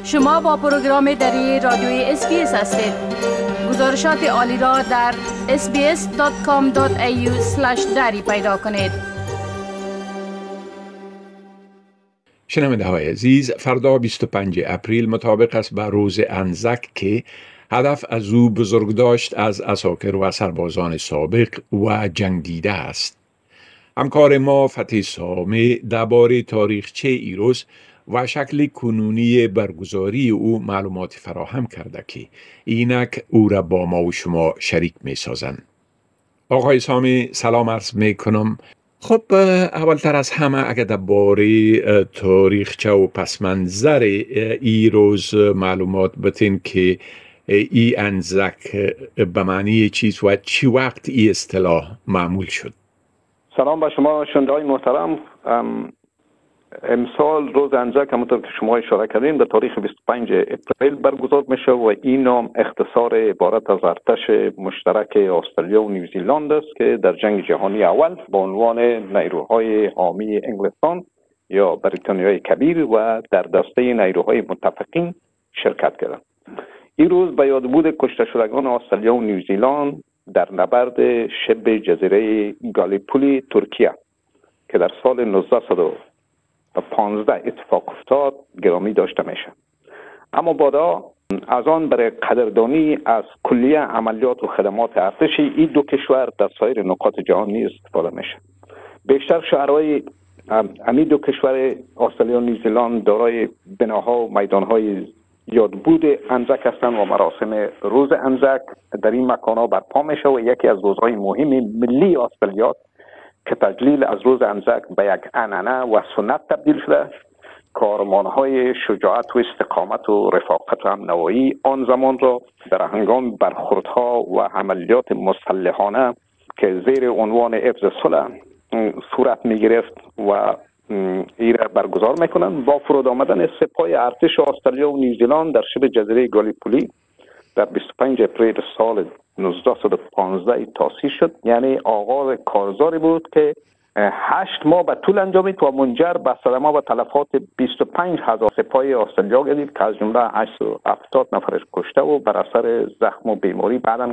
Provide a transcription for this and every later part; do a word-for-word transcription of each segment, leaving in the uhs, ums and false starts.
شما با پروگرام دری رادیوی اس بی اس هستید. گزارشات عالی را در اس بی اس دات کام دات ای یو اسلش دری پیدا کنید. شنونده های عزیز، فردا بیست و پنجم اپریل مطابق است با روز انزک که هدف از او بزرگداشت از عساکر و سربازان سابق و جنگ دیده است. همکار ما فتحی سامه درباره تاریخچه ایروز و شکل کنونی برگزاری او معلومات فراهم کرده که اینک او را با ما و شما شریک می سازند. آقای سامی سلام عرض می کنم. خب اولتر از همه اگر درباره تاریخچه و پس منظر ایروز معلومات بتین که ای انزک به معنی چیز و چی وقت ای اصطلاح معمول شد؟ سلام به شما شنونده های محترم. امسال روز انزک همونطور که شما اشاره کردین به تاریخ بیست و پنجم اپریل برگزار میشه و این نام اختصار عبارت از ارتش مشترک استرالیا و نیوزیلند است که در جنگ جهانی اول با عنوان نیروهای حامی انگلستان یا بریتانیای کبیر و در دسته نیروهای متفقین شرکت کردند. این روز به یادبود کشته شدگان استرالیا و نیوزیلند در نبرد شبه جزیره گالیپولی ترکیه که در سال نوزده صد و پانزده اتفاق افتاد گرامی داشته میشه. اما بعدا از آن برای قدردانی از کلیه عملیات و خدمات ارتش این دو کشور در سایر نقاط جهان نیز استفاده میشه. بیشتر شهرهای امی دو کشور استرالیا و نیوزیلند دارای بناها و میدانهای یادبود انزک هستند و مراسم روز انزک در این مکانها برپا میشه و یکی از روزهای مهم ملی استرالیا که تجلیل از روز انزک به یک عنعنه و سنت تبدیل شده، کارمانهای شجاعت و استقامت و رفاقت و همنوایی آن زمان را در هنگام برخوردها و عملیات مسلحانه که زیر عنوان حفظ صلح صورت می گرفت و این را برگزار میکنند. با فرود آمدن سپاه ارتش استرالیا و نیوزیلند در شبه جزیره گالیپولی در بیست و پنجم اپریل سال نوزده صد و پانزده تأسیس شد، یعنی آغاز کارزاری بود که هشت ماه به طول انجامید و منجر به صدمه و تلفات بیست و پنج هزار سپاه استرالیا گردید که از جمله هشتصد و هفتاد نفرش کشته و بر اثر زخم و بیماری بعداً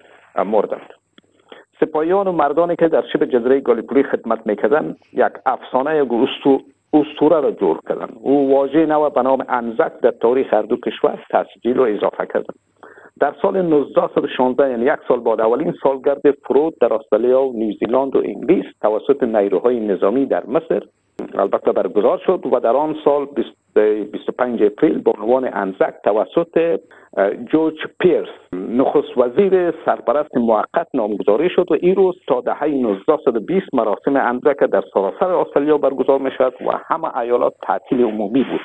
مردند. سپاهیان و مردانی که در شبه جزیره گالیپولی خدمت میکردند یک افسانه یک اسطوره را جور کردند. او واژه نو به نام انزک در تاریخ هر دو کشور تسجیل و اضافه کردند. در سال نوزده صد و شانزده یعنی یک سال بعد اولین سالگرد فرود در استرالیا و نیوزیلند و انگلیس توسط نیروهای نظامی در مصر البته برگزار شد و در آن سال بیست و پنجم اپریل با عنوان انزک توسط جورج پیرس نخست وزیر سرپرست موقت نامگذاری شد و این روز تا دهه نوزده صد و بیست مراسم انزک در سراسر استرالیا برگزار می شد و همه ایالات تعطیل عمومی بود.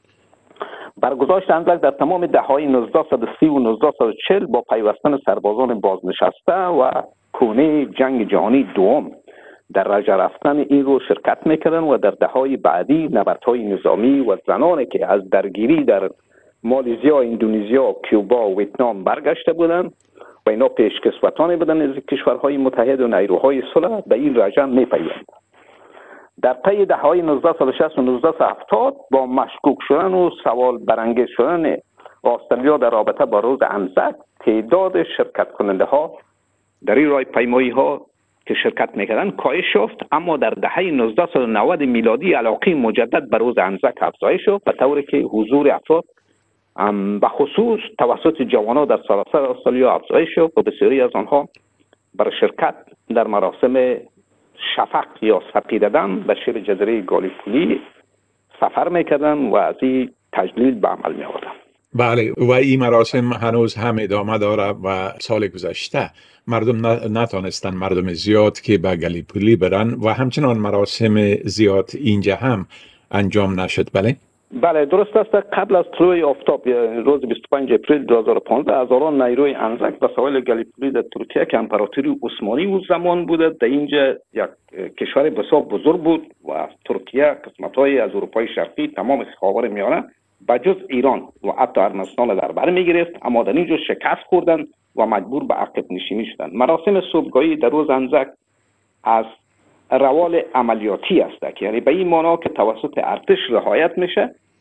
برگزاشت انزک در تمام دهه‌های نوزده صد و سی و نوزده صد و چهل با پیوستن سربازان بازنشسته و کونه جنگ جهانی دوم در رژه رفتن این رو شرکت میکردن و در دهه‌های بعدی نبردهای نظامی و زنانی که از درگیری در مالزیا، اندونزیا، کیوبا و ویتنام برگشته بودند و اینا پیشکسوتانی بودند از کشورهای متحد و نیروهای صلح به این رژه میپیوندند. در طی دهه‌های نوزده صد و شصت و نوزده صد و هفتاد با مشکوک شدن و سوال برانگیز شدن استرالیا در رابطه با روز انزک تعداد شرکت کننده ها در این راه پیمایی ها که شرکت میکردن کاهش یافت، اما در دهه نوزده صد و نود میلادی علاقه مجدد به روز انزک افزایش یافت به طوری که حضور افراد به خصوص توسط جوانان در سراسر استرالیا افزایش یافت و بسیاری از آنها برای شرکت در مراسم شفق یا سپیددم به شبه جزیره گالیپولی سفر میکردن و از این تجلیل به عمل می آوردن. بله، و این مراسم هنوز هم ادامه داره و سال گذشته مردم نتانستن مردم زیاد که به گالیپولی برن و همچنان مراسم زیاد اینجا هم انجام نشد. بله بله درست است. قبل از طلوع آفتاب روز بیست و پنجم اپریل دو هزار و پانزده هزاران نیروی انزک به سواحل گالیپولی در ترکیه که امپراتوری عثمانی و زمان بوده در اینجا یک کشور بسیار بزرگ بود و ترکیه قسمت‌های از اروپای شرقی تمام خاورمیانه بجز ایران و حتی ارمنستان در بر می‌گرفت، اما در اینجا شکست خوردند و مجبور به عقب نشینی شدند. مراسم صبحگاهی در روز انزک از روال عملیاتی است، یعنی به این معنا که توسط ارتش رعایت میشه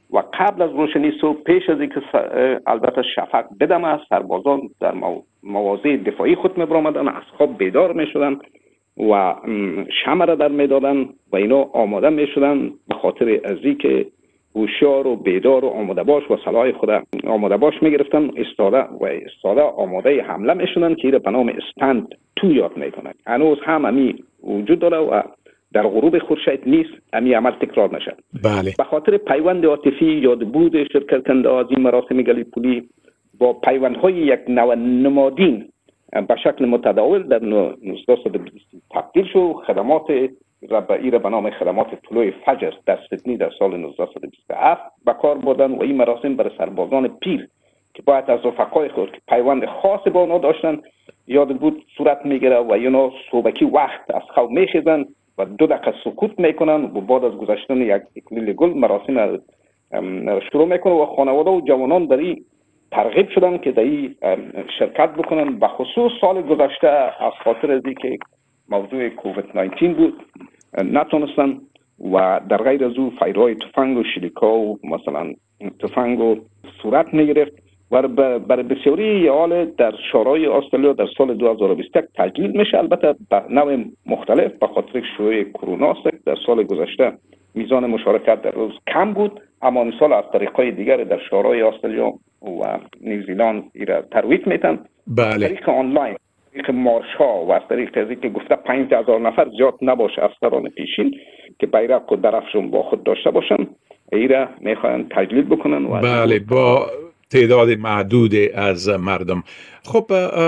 و قبل از روشنی صبح پیش از اینکه البته شفق بدمه سربازان در مواضع دفاعی خود می‌برآمدند، از خواب بیدار می‌شدند و شمع را در می‌دادند و اینا آماده می‌شدند به خاطر از اینکه هوشیار و بیدار و آماده باش و سلاح خود آماده باش می‌گرفتند، استاده و استاده آماده حمله می‌شدند که اینا به نام استند تو یاد می‌کنند. هنوز هم امی وجود داره و در غروب خورشید نیست امی عمل تکرار نشد. بله. به خاطر پیوند عاطفی یاد بود شرکت کننده از این مراسم گالیپولی با پیوندهای یک نوع نمادین به شکل متداول در نوزده صد و بیست تبدیل شد. خدمات ربعی را به نام خدمات طلوع فجر در سیدنی در سال نوزده صد و بیست و هفت به کار بردن و این مراسم برای سربازان پیر که باید از رفقای خود که پیوند خاص با آنها داشتن یاد بود صورت میگیره و اینا صبحکی وقت از خواب میخیزن و دو دقیقه سکوت میکنن و بعد از گذشتن یک اکلیل گل مراسم شروع میکنن و خانواده و جوانان در این ترغیب شدن که در این شرکت بکنن. به خصوص سال گذشته از خاطر از اینکه موضوع کووید نوزده بود نتونستن و در غیر از او فایرهای تفنگ و شلیکا و مثلا تفنگ و صورت میگرفت و برای بسیاری حال در شورای استرالیا در سال دو هزار و بیست و یک تجلیل میشه، البته به نوع مختلف به خاطر شیوع کرونا است. در سال گذشته میزان مشارکت در روز کم بود، اما این سال از طریقای دیگر در شورای استرالیا و نیوزیلند ایرا ترویج میتن. بله. طریق آنلاین، طریق مارش ها و از طریق ازی که گفته پنج هزار نفر زیاد نباشه افسران پیشین که بیرق و درفشون با خود داشته باشن ایرا میخوان تجلیل بکنن. و بله با تعداد محدود از مردم. خب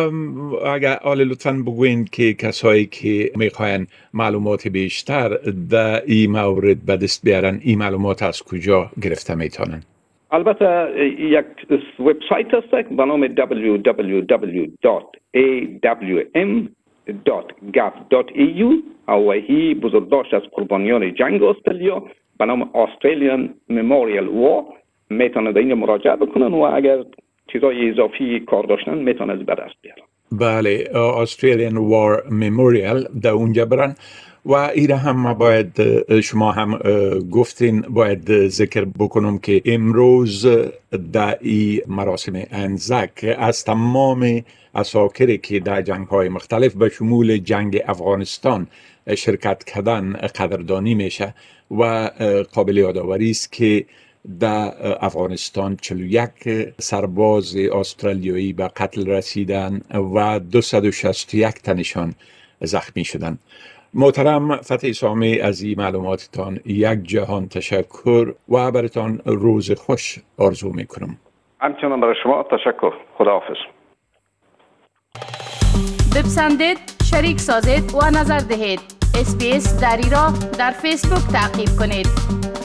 اگر آل لطفاً بگوین که کسایی که میخواین معلومات بیشتر در این مورد به دست بیارن این معلومات از کجا گرفته میتونن؟ البته یک وبسایت است به نام دبلیو دبلیو دبلیو دات ای دبلیو ام دات گاف دات ای یو و هی بزرگداشت از قربانیان جنگ استرالیا به نام Australian Memorial War میتونه در این مراجعه بکنن و اگر چیزای اضافی کار داشتن میتونه از به دست بیارن. بله Australian War Memorial در اونجا برن و ایره هم باید شما هم گفتین باید ذکر بکنم که امروز در این مراسم انزک از تمام اساکری که در جنگ های مختلف به شمول جنگ افغانستان شرکت کردن قدردانی میشه و قابل یادآوری است که در افغانستان چهل و یک سرباز استرالیایی به قتل رسیدن و دویست و شصت و یک تنشان زخمی شدند. محترم فتحی سامی از این معلوماتتان یک جهان تشکر و براتان روز خوش آرزو میکنم. همچنان برای شما تشکر. خداحافظ. بپسندید، شریک سازید و نظر دهید. اس بی اس دری را در فیسبوک تعقیب کنید.